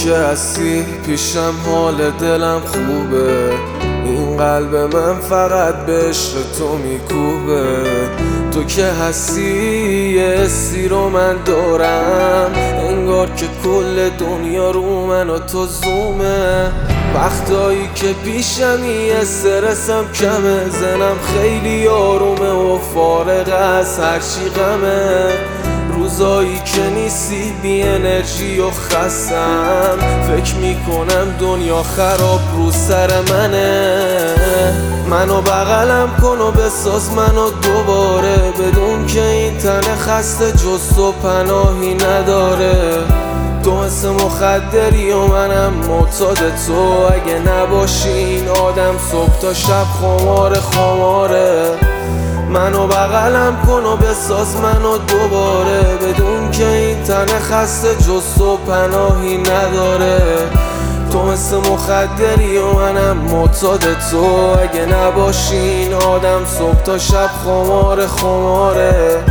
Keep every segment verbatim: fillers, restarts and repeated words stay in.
که هستی پیشم حال دلم خوبه، این قلب من فقط به عشق تو میکوبه. تو که هستی یه حسی رو من دارم، انگار که کل دنیا رو من و تو زومه. وقتایی که پیشمی استرسم کمه، زنم خیلی آرومه و فارغ از هرچی غمه. روزایی که نیستی بی انرژی و خستم، فکر میکنم دنیا خراب رو سر منه. منو بغلم کن و بساز منو دوباره، بدون که این تن خسته جز تو پناهی نداره. تو حس مخدری و منم معتاد تو، اگه نباشی این آدم صبح تا شب خمار خماره. منو بغلم کن و بساز منو دوباره، بدون که این تن خسته جز تو پناهی نداره. تو مثل مخدری و منم معتاد تو، اگه نباشی این آدم صبح تا شب خمار خماره.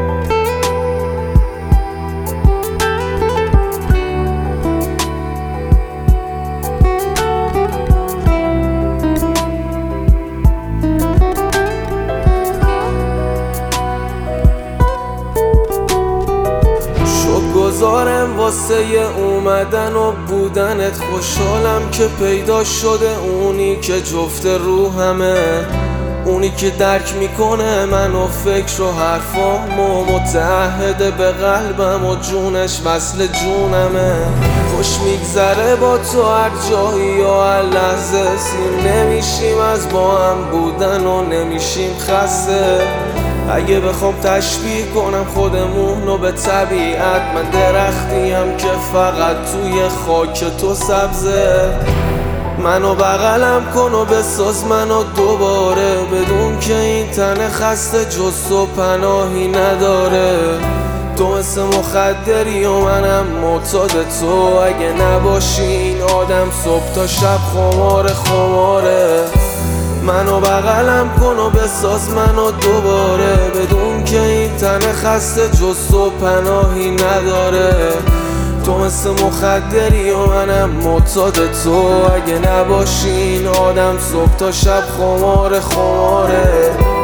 گذارم واسه اومدن و بودنت، خوشحالم که پیدا شده اونی که جفت روحمه، اونی که درک میکنه من و فکر و حرفام و متعهده به قلبم و جونش وصل جونمه. خوش میگذره با تو هر جایی یا هر لحظه، سیر نمیشیم از با هم بودن و نمیشیم خسته. اگه بخوام تشبیه کنم خودمونو به طبیعت، من درختیم که فقط توی خاک تو سبزه. منو بغلم کن و بساز منو دوباره، بدون که این تن خسته جز تو پناهی نداره. تو مثل مخدری و منم معتاد تو، اگه نباشی این آدم صبح تا شب خمار خماره. منو بغلم کن و بساز منو دوباره، بدون که این تن خسته جز تو پناهی نداره. تو مثل مخدری و منم معتاد تو، اگه نباشی این آدم صبح تا شب خمار خماره.